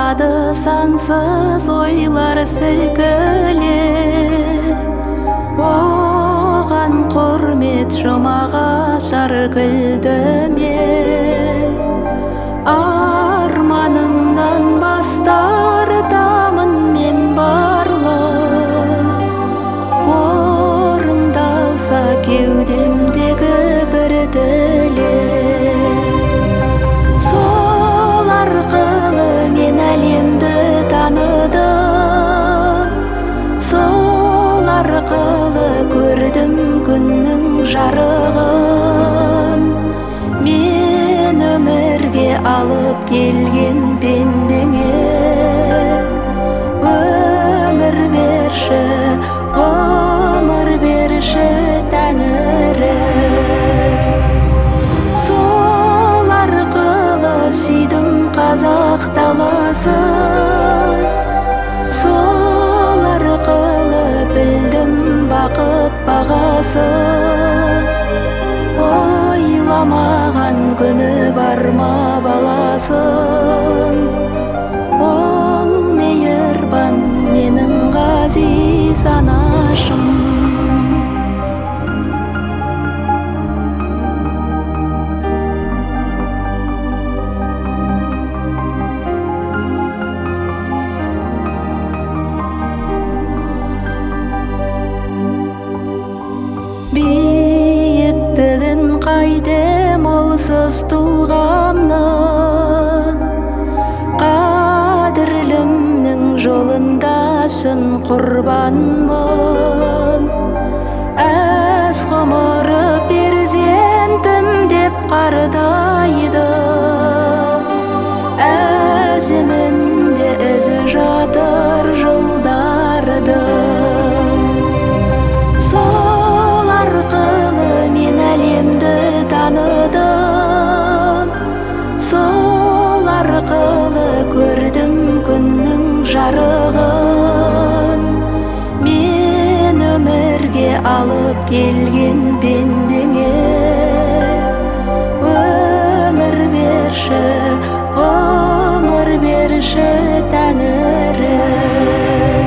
Алады сансыз ойлар сілкіле, оған құрмет жұмағашар күлдіме. Арманымнан бас тартамын мен барлық, орындалса кеудемдегі бір тілек. Сол арқылы мен әлемді таныдым, сол арқылы көрдім күннің жарығын. Мен өмірге алып келген пендеңе өмір берші, ғұмыр берші Тәңірім. Сол арқылы сүйдім қазақ даласын, сол арқылы білдім бақыт бағасын. Ойламаған күні бар ма баласын, ол мейірбан менің ғазиз анашым. Биіктігін қайтем олсыз тұлғамның, қадірлімнің жолында шын құрбанмын. Әз ғұмыры перзентім деп қардайды, әжімінде ізі жатыр жылдарды. Сол арқылы мен әлемді таныдым, сол арқылы көрдім күннің жарығын. Мен өмірге алып келген пендеңе өмір берші, ғұмыр берші Тәңірім.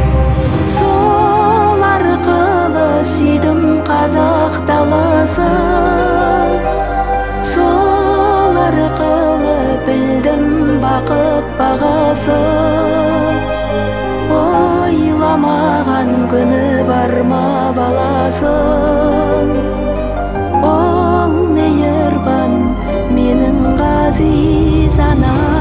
Сол арқылы сүйдім қазақ даласын, сол арқылы білдім бақыт бағасын. Ойламаған күні бар ма баласын, ол мейірбан менің ғазиз анам.